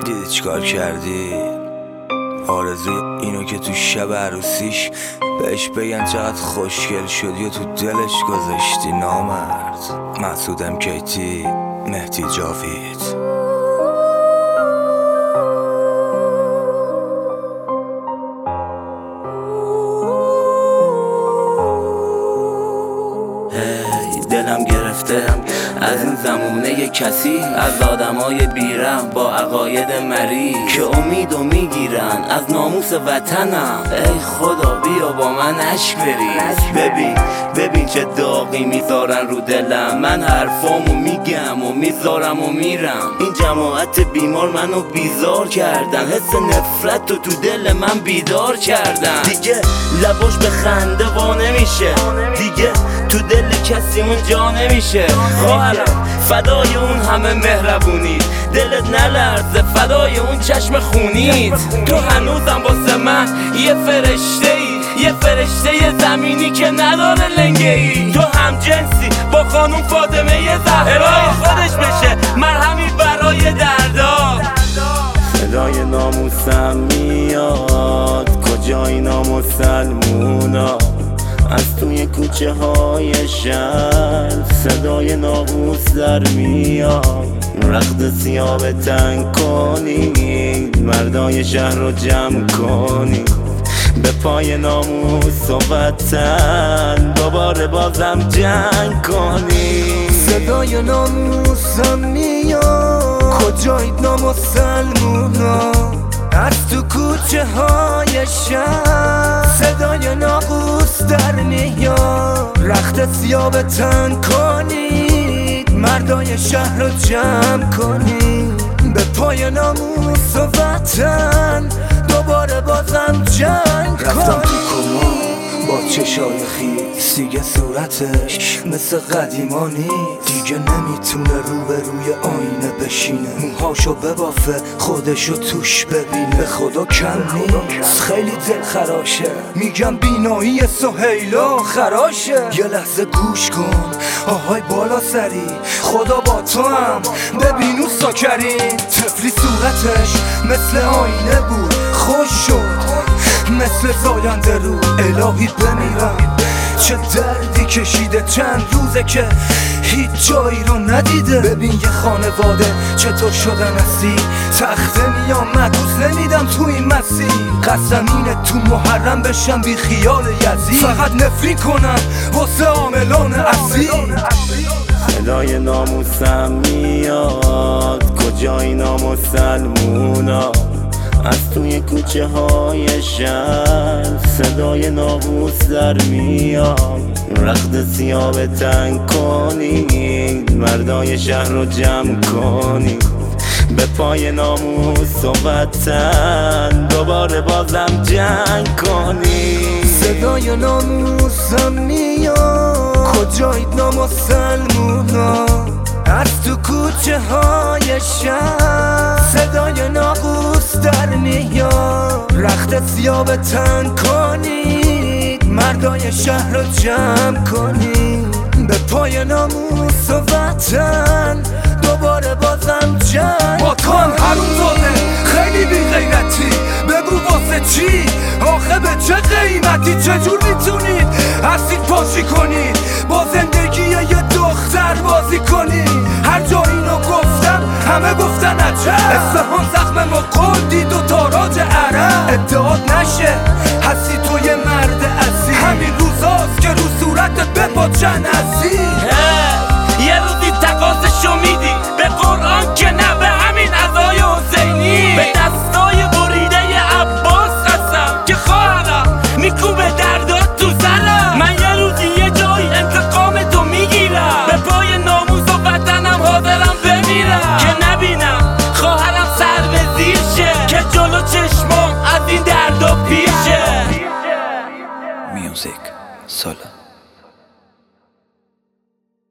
دیدی چیکار کردی؟ آرزوی اینو که تو شب عروسیش بهش بگن چقدر خوشگل شدی و تو دلش گذاشتی نامرد. مسعود MKT، مهدی جاوید. دلم گرفته از این زمونه کسی، از آدمای بیرم با عقاید مری که امیدو میگیرن از ناموس وطنم. ای خدا بیا با من عشق بریز. ببین چه داغی میذارن رو دلم. من حرفامو میگم و میذارم و میرم. این جماعت بیمار منو بیزار کردن، حس نفرت تو دل من بیدار کردن. دیگه لباش به خنده وا نمیشه، دیگه تو دل کسی اون جا نمیشه. خواهرم فدای اون همه مهربونی، دلت نلرزه فدای اون چشم خونیت. تو هنوزم واسه من یه فرشته ای، یه فرشته زمینی که نداره لنگه ای. تو هم جنسی با خانوم فاطمه زهرا، خودش بشه مرهمی برای دردا. صدای ناموسم میاد، کجای نامسلمونا؟ از توی کوچه های شهر صدای ناقوس در میاد. رخت سیاه تنگ کنید، مردای شهر رو جمع کنید. به پای ناموس و وطن دوباره بازم جنگ کنید. صدای ناموسم میاد، کجایید نامسلمونا؟ از تو کوچه های شهر صدای ناقوس در میاد. رخت سیاه تن کنید، مردای شهر رو جمع کنید. به پای ناموس و وطن دوباره بازم جنگ کنید. رفتم تو کما با چشای خیس، دیگه صورتش مثل قدیمانی، دیگه نمیتونه روبروی آینه بشینه. موهاشو ببافه خودشو توش ببینه. به خدا کم نیست، خیلی دل خراشه. میگم بینایی سهیلا خراشه. یه لحظه گوش کن آهای بالا سری، خدا با تو هم ببین او ساکری. طفلی صورتش مثل آینه بود، خوش شد مثل زاینده رو. الهی بمیرم، چه دردی کشیده، چند روزه که هیچ جایی رو ندیده. ببین یه خانواده چطور شدن اسیر، تخته میام مدوز نمیدم تو این مسیر. قسم اینه تو محرم بشم بی خیال یزید، فقط نفرین کنم واسه عاملان اسیر. صدای ناموسم میاد، کجای نامسلمونا؟ از توی کوچه های شهر صدای ناقوس در میاد. رخت سیاه تنگ کنید، مردای شهر رو جمع کنید. به پای ناموس و وطن دوباره بازم جنگ کنید. صدای ناموسم میاد، کجایید نامسلمونا؟ از تو کوچه های شهر صدای ناقوس در میاد. رخت سیاه تن کنید، مردای شهر رو جمع کنید. به پای ناموس و وطن دوباره بازم جنگ. با تو هم حروم زاده خیلی بی غیرتی، بگو واسه چی؟ آخه به چه قیمتی؟ چجور میتونید اسید پاشی کنید، با زندگی یه دختر بازی کنید؟ هر جا اینو گفتم همه گفتن عجب. اصفهان زخم ما قول دید و تاراج عرب. ادعاد نشه هستی تو یه مرد اصیل، همین روزاست که رو صورتت بپاچن عزیز. یه روزی تقاضشو میدی به قرآن که نه به همین عزای حسینی. به دستای بریده عباس قسم که خواهرم میکوبه دردات تو سرم. من یه روزی یه جایی انتقام تو میگیرم، به پای ناموس و وطنم حاضرم بمیرم که نبینم خواهرم سر به زیر شه، که جلو چشمام از این دردا پیشه. میوزیک سالا